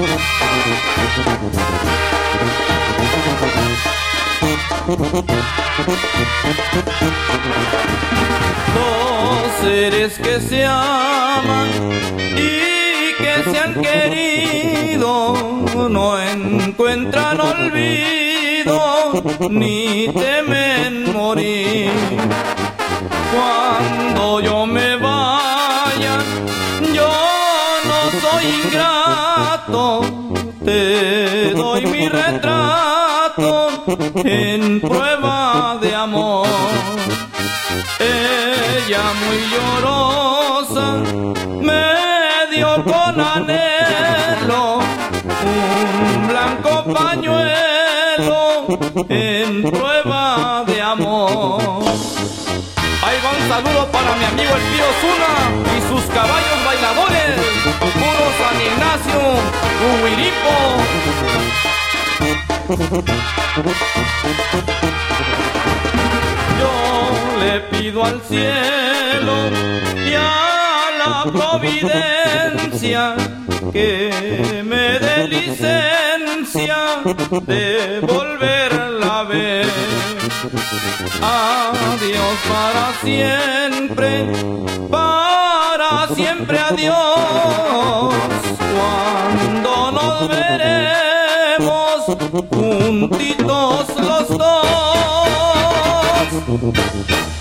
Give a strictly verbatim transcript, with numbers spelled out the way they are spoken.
Dos seres que se aman y que se han querido no encuentran olvido ni temen morir. Cuando yo me vaya, yo no soy ingrato, te doy mi retrato en prueba de amor. Ella muy llorosa me dio con anhelo un blanco pañuelo en prueba de amor. Ahí va un saludo para mi amigo el tío Zuna y sus caballos bailadores, puro San Ignacio, Huiripo. Yo le pido al cielo y a la providencia que me dé licencia de volverla a ver. Adiós para siempre, para siempre adiós. Cuando nos veremos juntitos los dos.